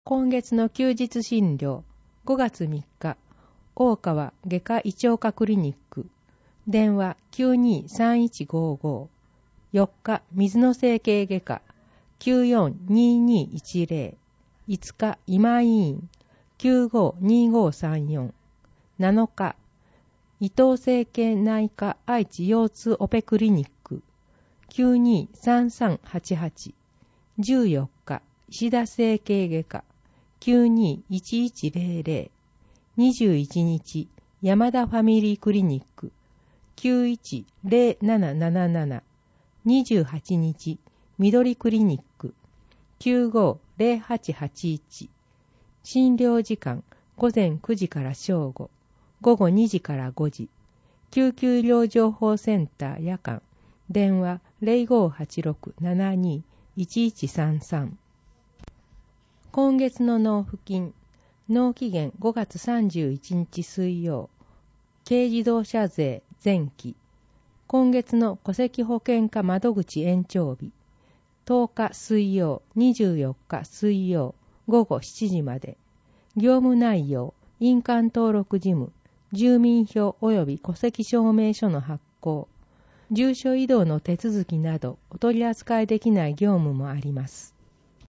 今月の休日診療、5月3日、大川外科胃腸科クリニック、電話 923155、4日、水野整形外科、942210、5日、今井院、952534、7日、伊藤整形内科愛知腰痛オペクリニック、923388、14日、石田整形外科、921100、21日、山田ファミリークリニック、910777、28日、緑クリニック、950881、診療時間、午前9時から正午、午後2時から5時、救急医療情報センター夜間、電話 0586-72-1133。今月の納付金、納期限5月31日水曜、軽自動車税前期、今月の戸籍保険課窓口延長日、10日水曜、24日水曜、午後7時まで、業務内容、印鑑登録事務、住民票及び戸籍証明書の発行、住所移動の手続きなどお取り扱いできない業務もあります。